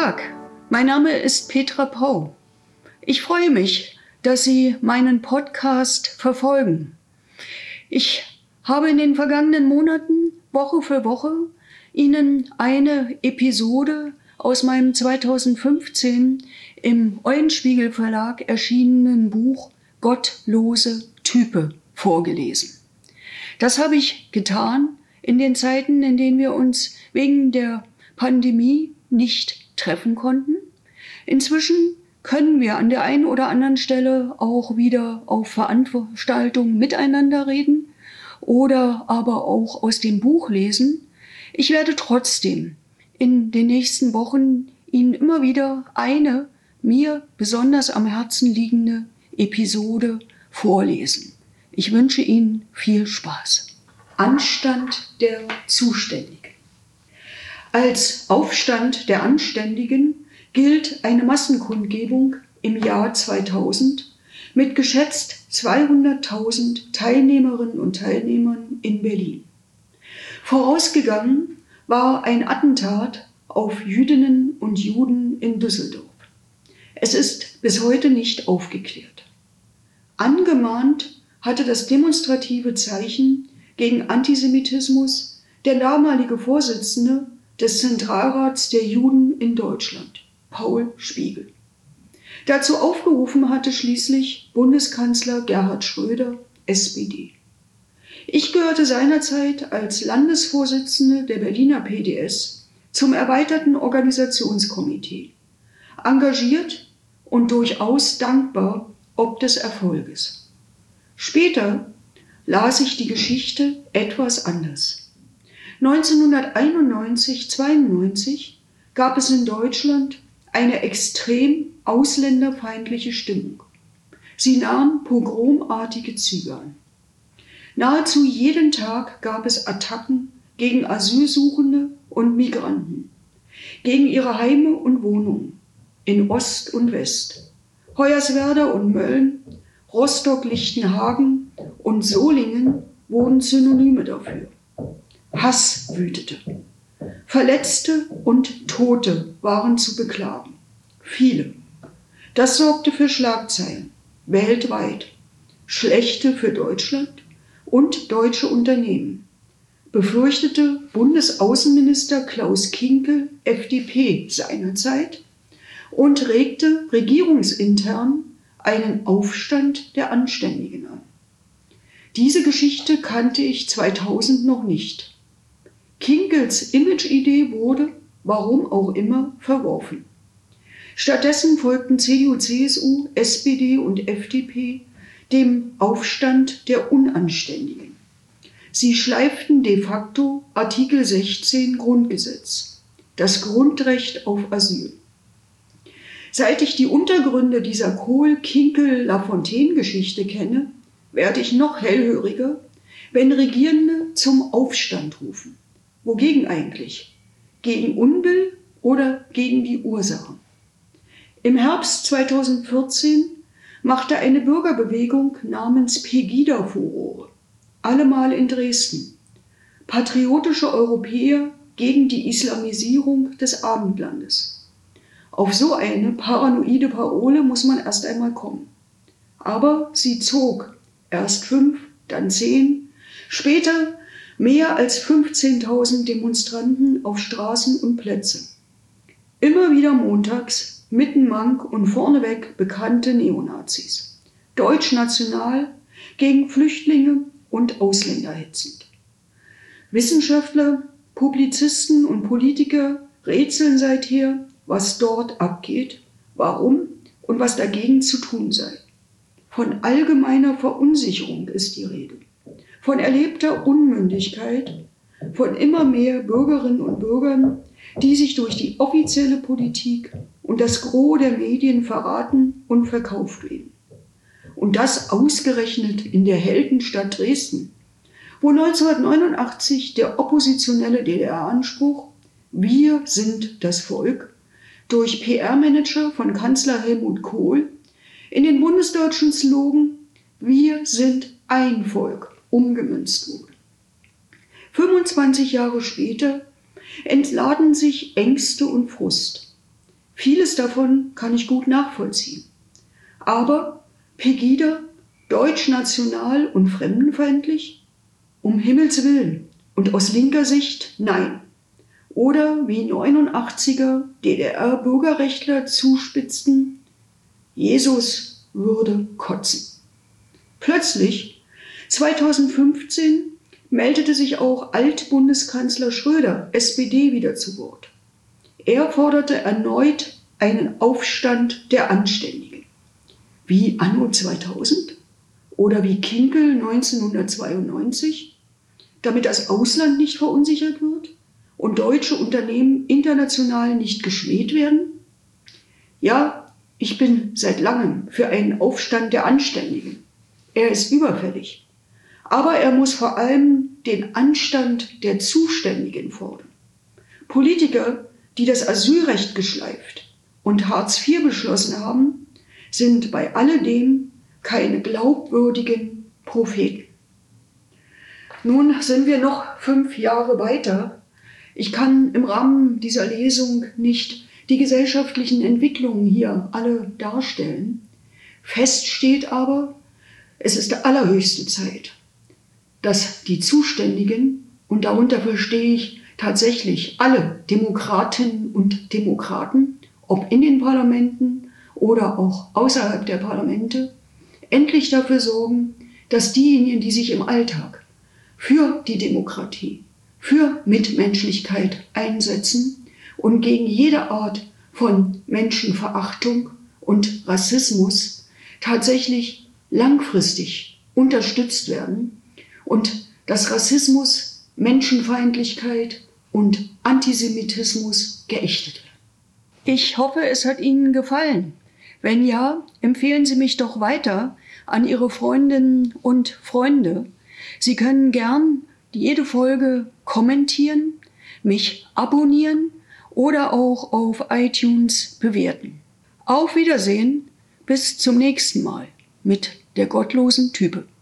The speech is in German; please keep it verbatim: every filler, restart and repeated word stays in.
Tag, mein Name ist Petra Pau. Ich freue mich, dass Sie meinen Podcast verfolgen. Ich habe in den vergangenen Monaten, Woche für Woche, Ihnen eine Episode aus meinem zweitausendfünfzehn im Eulenspiegel Verlag erschienenen Buch Gottlose Type vorgelesen. Das habe ich getan in den Zeiten, in denen wir uns wegen der Pandemie nicht treffen konnten. Inzwischen können wir an der einen oder anderen Stelle auch wieder auf Veranstaltungen miteinander reden oder aber auch aus dem Buch lesen. Ich werde trotzdem in den nächsten Wochen Ihnen immer wieder eine mir besonders am Herzen liegende Episode vorlesen. Ich wünsche Ihnen viel Spaß. Anstand der Zuständigen. Als Aufstand der Anständigen gilt eine Massenkundgebung im Jahr zweitausend mit geschätzt zweihunderttausend Teilnehmerinnen und Teilnehmern in Berlin. Vorausgegangen war ein Attentat auf Jüdinnen und Juden in Düsseldorf. Es ist bis heute nicht aufgeklärt. Angemahnt hatte das demonstrative Zeichen gegen Antisemitismus der damalige Vorsitzende des Zentralrats der Juden in Deutschland, Paul Spiegel. Dazu aufgerufen hatte schließlich Bundeskanzler Gerhard Schröder, S P D. Ich gehörte seinerzeit als Landesvorsitzende der Berliner P D S zum erweiterten Organisationskomitee, engagiert und durchaus dankbar ob des Erfolges. Später las ich die Geschichte etwas anders. neunzehnhunderteinundneunzig zweiundneunzig gab es in Deutschland eine extrem ausländerfeindliche Stimmung. Sie nahm pogromartige Züge an. Nahezu jeden Tag gab es Attacken gegen Asylsuchende und Migranten, gegen ihre Heime und Wohnungen in Ost und West, Hoyerswerda und Mölln, Rostock-Lichtenhagen und Solingen wurden Synonyme dafür. Hass wütete. Verletzte und Tote waren zu beklagen. Viele. Das sorgte für Schlagzeilen weltweit. Schlechte für Deutschland und deutsche Unternehmen, befürchtete Bundesaußenminister Klaus Kinkel, F D P seinerzeit, und regte regierungsintern einen Aufstand der Anständigen an. Diese Geschichte kannte ich zweitausend noch nicht. Kinkels Image-Idee wurde, warum auch immer, verworfen. Stattdessen folgten C D U, C S U, S P D und F D P dem Aufstand der Unanständigen. Sie schleiften de facto Artikel sechzehn Grundgesetz, das Grundrecht auf Asyl. Seit ich die Untergründe dieser Kohl-Kinkel-Lafontaine-Geschichte kenne, werde ich noch hellhöriger, wenn Regierende zum Aufstand rufen. Wogegen eigentlich? Gegen Unbill oder gegen die Ursachen? Im Herbst zweitausendvierzehn machte eine Bürgerbewegung namens Pegida Furore, allemal in Dresden. Patriotische Europäer gegen die Islamisierung des Abendlandes. Auf so eine paranoide Parole muss man erst einmal kommen. Aber sie zog erst fünf, dann zehn, später mehr als fünfzehntausend Demonstranten auf Straßen und Plätze. Immer wieder montags, mitten Mank und vorneweg bekannte Neonazis. Deutschnational, gegen Flüchtlinge und Ausländer hetzend. Wissenschaftler, Publizisten und Politiker rätseln seither, was dort abgeht, warum und was dagegen zu tun sei. Von allgemeiner Verunsicherung ist die Rede, von erlebter Unmündigkeit, von immer mehr Bürgerinnen und Bürgern, die sich durch die offizielle Politik und das Gros der Medien verraten und verkauft werden. Und das ausgerechnet in der Heldenstadt Dresden, wo neunzehnhundertneunundachtzig der oppositionelle D D R-Anspruch „Wir sind das Volk“ durch P R-Manager von Kanzler Helmut Kohl in den bundesdeutschen Slogan „Wir sind ein Volk“ umgemünzt wurde. fünfundzwanzig Jahre später entladen sich Ängste und Frust. Vieles davon kann ich gut nachvollziehen. Aber Pegida, deutschnational und fremdenfeindlich? Um Himmels Willen und aus linker Sicht nein. Oder wie neunundachtziger D D R-Bürgerrechtler zuspitzten, Jesus würde kotzen. Plötzlich, zweitausendfünfzehn, meldete sich auch Altbundeskanzler Schröder, S P D, wieder zu Wort. Er forderte erneut einen Aufstand der Anständigen. Wie anno zweitausend oder wie Kinkel neunzehnhundertzweiundneunzig, damit das Ausland nicht verunsichert wird und deutsche Unternehmen international nicht geschmäht werden? Ja, ich bin seit langem für einen Aufstand der Anständigen. Er ist überfällig. Aber er muss vor allem den Anstand der Zuständigen fordern. Politiker, die das Asylrecht geschleift und Hartz vier beschlossen haben, sind bei alledem keine glaubwürdigen Propheten. Nun sind wir noch fünf Jahre weiter. Ich kann im Rahmen dieser Lesung nicht die gesellschaftlichen Entwicklungen hier alle darstellen. Fest steht aber, es ist allerhöchste Zeit, dass die Zuständigen, und darunter verstehe ich tatsächlich alle Demokratinnen und Demokraten, ob in den Parlamenten oder auch außerhalb der Parlamente, endlich dafür sorgen, dass diejenigen, die sich im Alltag für die Demokratie, für Mitmenschlichkeit einsetzen und gegen jede Art von Menschenverachtung und Rassismus tatsächlich langfristig unterstützt werden und dass Rassismus, Menschenfeindlichkeit und Antisemitismus geächtet werden. Ich hoffe, es hat Ihnen gefallen. Wenn ja, empfehlen Sie mich doch weiter an Ihre Freundinnen und Freunde. Sie können gern jede Folge kommentieren, mich abonnieren oder auch auf iTunes bewerten. Auf Wiedersehen, bis zum nächsten Mal mit der gottlosen Type.